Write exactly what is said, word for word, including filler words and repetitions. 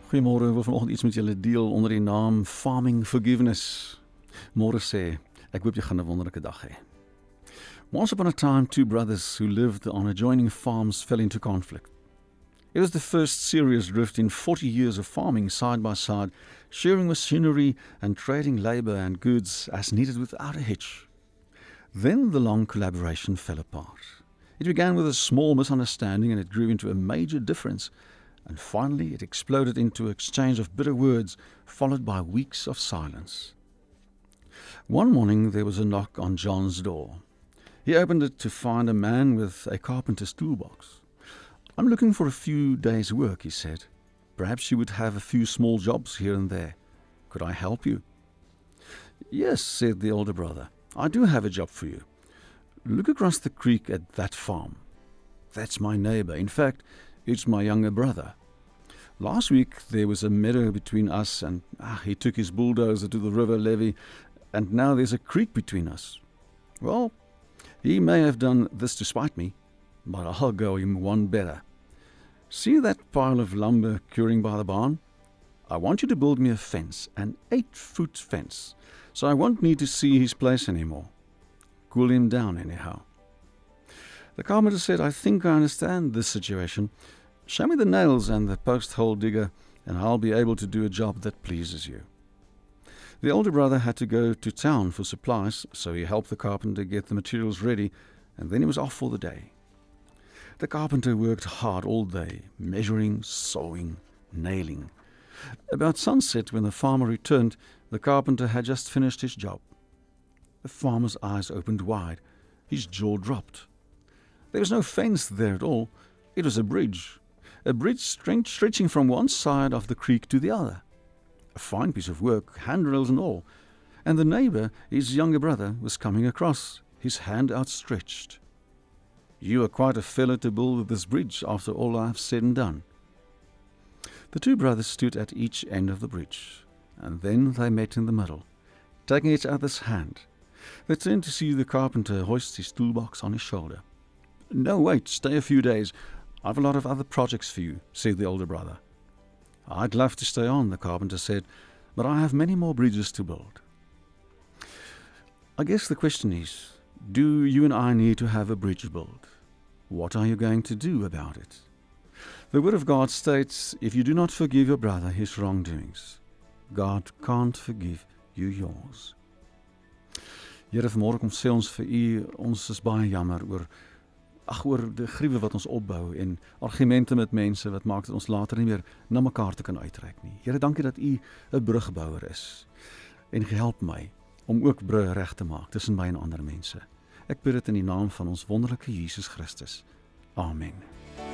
Goeiemôre, ek wil vanoggend iets met julle deel onder die naam Farming Forgiveness. Môre sê, ek hoop jy gaan 'n wonderlike dag hê. Once upon a time, two brothers who lived on adjoining farms fell into conflict. It was the first serious rift in forty years of farming side by side, sharing machinery and trading labor and goods as needed without a hitch. Then the long collaboration fell apart. It began with a small misunderstanding and it grew into a major difference. And finally it exploded into an exchange of bitter words, followed by weeks of silence. One morning there was a knock on John's door. He opened it to find a man with a carpenter's toolbox. "I'm looking for a few days' work," he said. "Perhaps you would have a few small jobs here and there. Could I help you?" "Yes," said the older brother. "I do have a job for you. Look across the creek at that farm. That's my neighbor. In fact, it's my younger brother. Last week there was a meadow between us and ah, he took his bulldozer to the river levee and now there's a creek between us. Well, he may have done this to spite me, but I'll go him one better. See that pile of lumber curing by the barn? I want you to build me a fence, an eight-foot fence, so I won't need to see his place anymore. Cool him down anyhow." The carpenter said, "I think I understand this situation. Show me the nails and the post hole digger, and I'll be able to do a job that pleases you." The older brother had to go to town for supplies, so he helped the carpenter get the materials ready, and then he was off for the day. The carpenter worked hard all day, measuring, sawing, nailing. About sunset, when the farmer returned, the carpenter had just finished his job. The farmer's eyes opened wide. His jaw dropped. There was no fence there at all. It was a bridge. A bridge stretching from one side of the creek to the other. A fine piece of work, handrails and all. And the neighbor, his younger brother, was coming across, his hand outstretched. "You are quite a fellow to build this bridge after all I have said and done." The two brothers stood at each end of the bridge, and then they met in the middle, taking each other's hand. They turned to see the carpenter hoist his toolbox on his shoulder. "No, wait, stay a few days. I've a lot of other projects for you," said the older brother. "I'd love to stay on," the carpenter said, "but I have many more bridges to build." I guess the question is, do you and I need to have a bridge built? What are you going to do about it? The Word of God states, if you do not forgive your brother his wrongdoings, God can't forgive you yours. Here, vanmôre kom sê ons vir u, ons is baie jammer oor ag oor die gruwe wat ons opbou en argumente met mense wat maak dat ons later nie meer na mekaar te kan uitreik nie. Here, dankie dat u 'n brugbouer is en help my om ook brûe reg te maak tussen my en ander mense. Ek bid dit in die naam van ons wonderlike Jesus Christus. Amen.